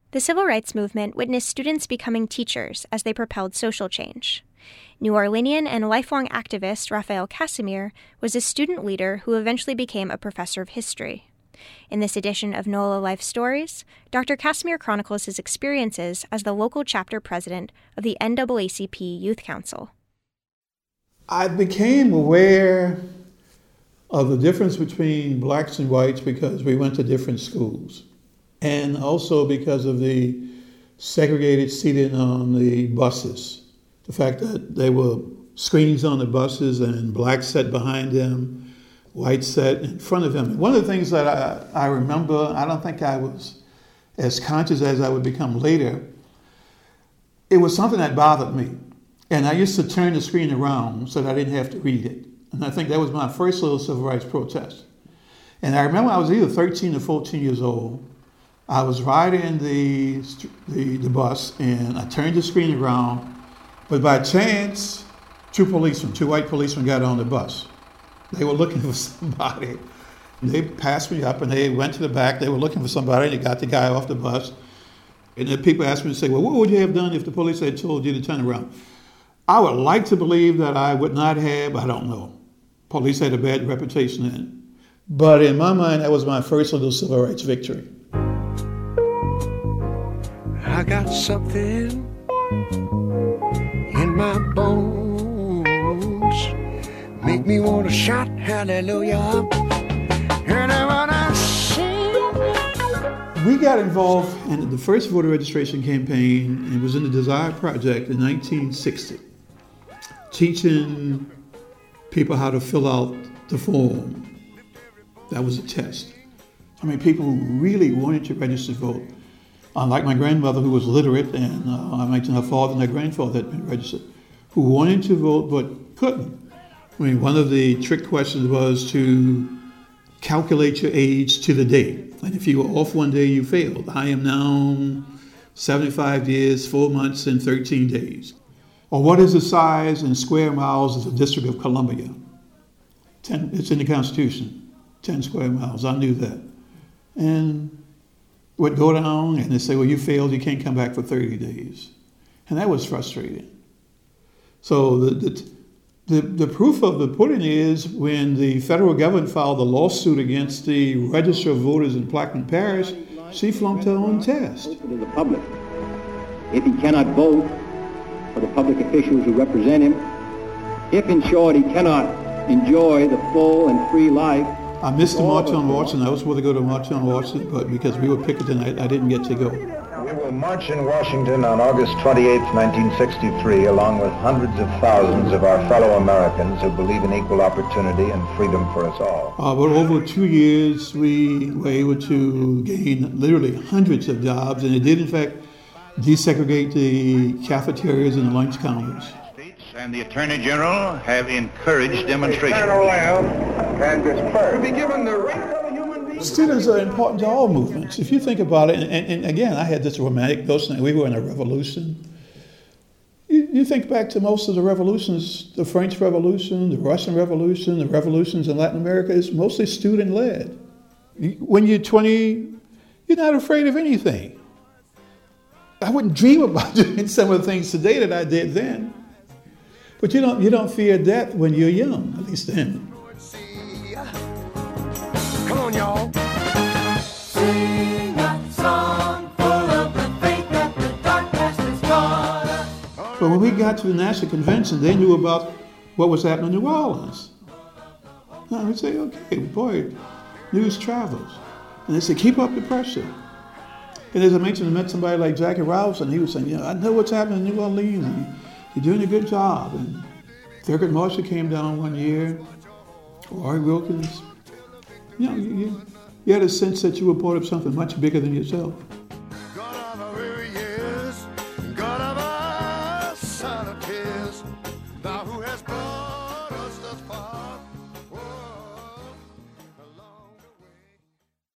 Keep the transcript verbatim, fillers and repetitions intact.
The civil rights movement witnessed students becoming teachers as they propelled social change. New Orleanian and lifelong activist Raphael Casimir was a student leader who eventually became a professor of history. In this edition of NOLA Life Stories, Doctor Casimir chronicles his experiences as the local chapter president of the N double A C P Youth Council. I became aware of the difference between blacks and whites because we went to different schools, and also because of the segregated seating on the buses. The fact that there were screens on the buses and blacks sat behind them, whites sat in front of them. One of the things that I, I remember, I don't think I was as conscious as I would become later, it was something that bothered me. And I used to turn the screen around so that I didn't have to read it. And I think that was my first little civil rights protest. And I remember I was either thirteen or fourteen years old. I was riding the, the, the bus and I turned the screen around. But by chance, two policemen, two white policemen got on the bus. They were looking for somebody. They passed me up and they went to the back. They were looking for somebody. They got the guy off the bus. And then people asked me to say, well, what would you have done if the police had told you to turn around? I would like to believe that I would not have, I don't know. Police had a bad reputation then. But in my mind, that was my first little civil rights victory. I got something in my bones, make me want to shout hallelujah, and I want to sing. We got involved in the first voter registration campaign and was in the Desire Project in nineteen sixty, teaching people how to fill out the form. That was a test. I mean, people who really wanted to register to vote. Unlike my grandmother, who was literate, and uh, I mentioned her father and her grandfather had been registered, who wanted to vote but couldn't. I mean, one of the trick questions was to calculate your age to the day. And if you were off one day, you failed. I am now seventy-five years, four months, and thirteen days. Or what is the size in square miles of the District of Columbia? Ten, it's in the Constitution, ten square miles. I knew that. And would go down and they say, well, you failed, you can't come back for thirty days. And that was frustrating. So the, the, the, the proof of the pudding is when the federal government filed a lawsuit against the Register of Voters in Plaquemine Parish, she flunked her own test. To the public. If he cannot vote for the public officials who represent him, if in short he cannot enjoy the full and free life. I missed the March on Washington. I was supposed to go to March on Washington, but because we were picketing, I, I didn't get to go. We will march in Washington on August twenty-eighth, nineteen sixty-three, along with hundreds of thousands of our fellow Americans who believe in equal opportunity and freedom for us all. Uh, but over two years, we were able to gain literally hundreds of jobs, and it did, in fact, desegregate the cafeterias and the lunch counters. And the Attorney General have encouraged demonstrations. And dispersed. Be given the right of a human being. Students are important to all movements. If you think about it, and, and, and again, I had this romantic notion that we were in a revolution. You, you think back to most of the revolutions, the French Revolution, the Russian Revolution, the revolutions in Latin America, it's mostly student-led. When you're twenty, you're not afraid of anything. I wouldn't dream about doing some of the things today that I did then. But you don't you don't fear death when you're young, at least then. Come on, y'all. Sing that song full of the faith that the dark past has taught us. But when we got to the National Convention, they knew about what was happening in New Orleans. And I would say, okay, boy, news travels. And they said, keep up the pressure. And as I mentioned, I met somebody like Jackie Robinson. He was saying, you know, I know what's happening in New Orleans. And you're doing a good job. And Thurgood Marshall came down one year, Roy Wilkins. You know, you, you had a sense that you were part of something much bigger than yourself.